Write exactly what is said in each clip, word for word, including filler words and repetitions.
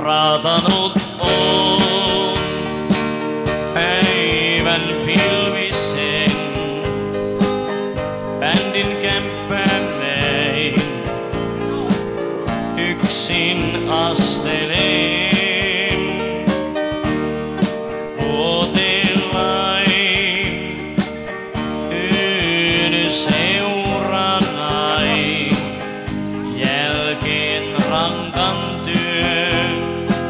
raatanut on päivän pilvisen. Bändin kämppään vein, yksin astelen. Vuotellain tyyny seuranai, jälkeen rankan työn,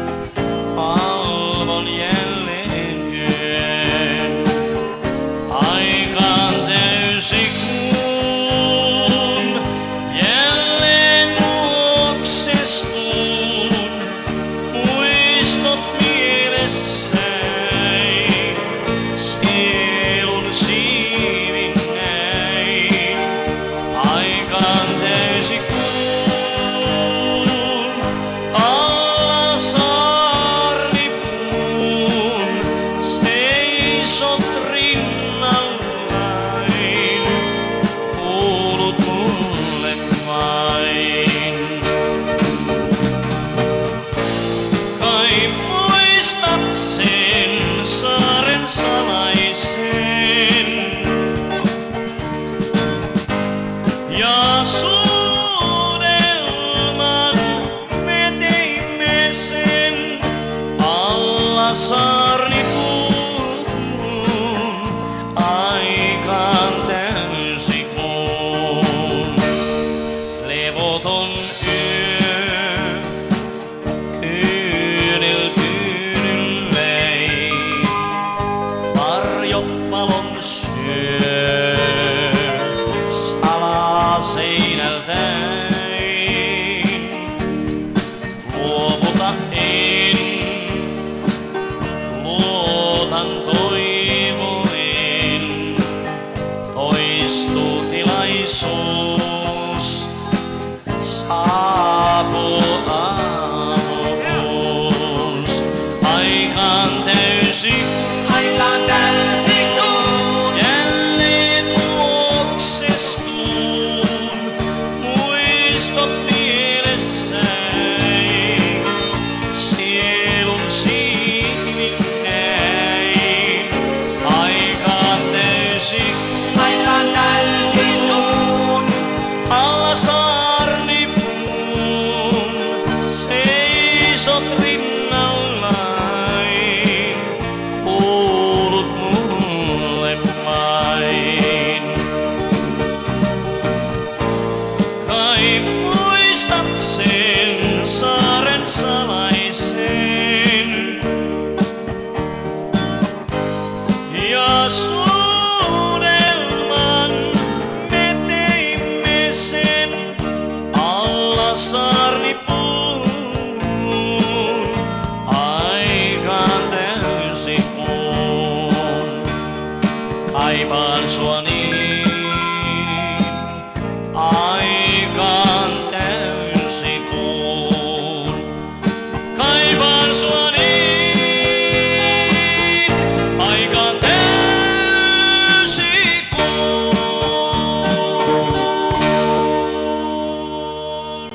palvon jälleen yön. Aikaan täysi kuun, jälleen luoksestun, muistot mielessäni, sielun siivin näin. Aikaan täysi kuun, alla saarnipuun, seisot rinnallani, kuulut mulle vain. Kai muistat sen saaren salaisen ja suudelman me teimme sen alla saarnipuun, aikaan täysi kuun. Levoton yö, kyynel kyynel vei, varjopalon syö, salaa seinältäin. Luovuta en, luotan toivoen, toistuu tilaisuus, saapuu aamuus. Aikaan täysi Aikaan täysi kuun, jälleen luoksestun, muistot mielessäni, sielun siivin näin. Aikaan täysi aikaan täysi kuun, alla saarnipuun, seisot rinnallani, kuulut mulle vain. Kai muistat sen saaren salaisen ja suudelman me teimme sen alla saarnipuun, aikaan täysi kuun. Kaipaan sua niin.